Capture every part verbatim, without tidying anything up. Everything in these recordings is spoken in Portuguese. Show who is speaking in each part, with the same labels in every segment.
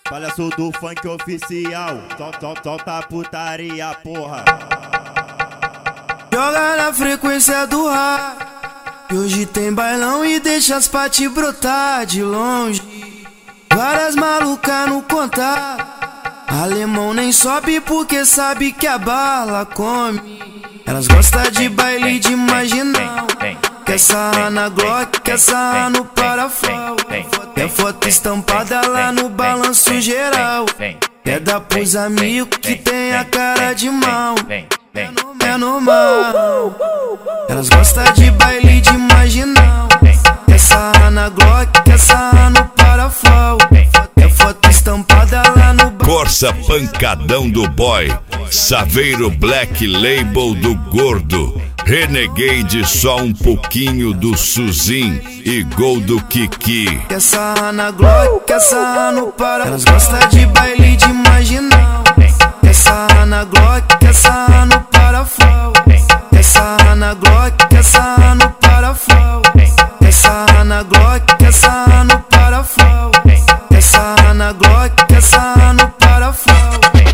Speaker 1: Palhaço do funk oficial, solta, solta a putaria, porra.
Speaker 2: Joga na frequência do ar, que hoje tem bailão e deixa as pati brotar de longe. Várias malucas no contar, alemão nem sobe porque sabe que a bala come. Elas gostam de baile de marginal, quer sarrar na Glock, quer sarrar no parafal. Quer foto estampada lá no balanço geral, quer dar pros amigos que tem a cara de mal. É normal, elas gostam de baile de marginal, quer sarrar na Glock, quer sarrar no parafal. Quer foto estampada lá no balanço.
Speaker 3: Corsa pancadão do boy, Saveiro Black Label do gordo, Renegade só um pouquinho do Suzin e gol do Kiki.
Speaker 2: Quer sarrar na Glock, quer sarrar no para. Elas gostam de baile de marginal, quer sarrar na Glock, quer sarrar no parafal. Quer sarrar na Glock, quer sarrar no parafal. Quer sarrar na Glock, quer sarrar no parafal. Quer sarrar na Glock, quer sarrar no parafal.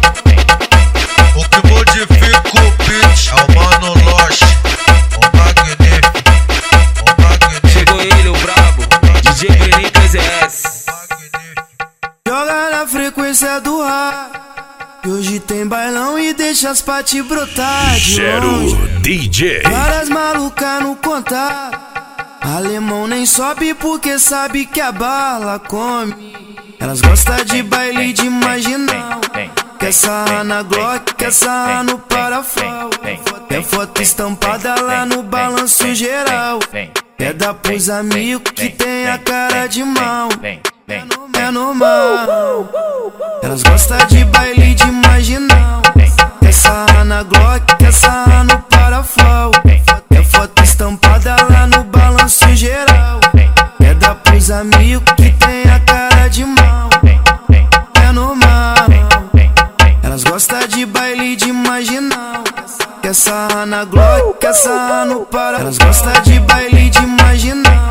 Speaker 4: O que modifica o beat é o Mano Lost, o magnífico, o magnífico.
Speaker 5: Chegou ele, o brabo, D J Verincas S.
Speaker 2: Joga na frequência do ar, que hoje tem bailão e deixa as pati brotar de longe.
Speaker 3: D J.
Speaker 2: Várias malucas no contar, alemão nem sobe porque sabe que a bala come. Elas gostam de baile de marginal, quer sarrar na Glock, quer sarrar no parafal. Quer foto estampada lá no balanço geral, quer dar pros amigos que tem a cara de mal. É normal, elas gostam de baile de marginal, quer sarrar na Glock, quer sarrar no parafal. Quer foto estampada lá no balanço geral, quer dar pros amigos que tem a cara de mal. É normal, elas gostam de baile de marginal, quer sarrar na Glock, quer sarrar no para. Elas gostam de baile de marginal,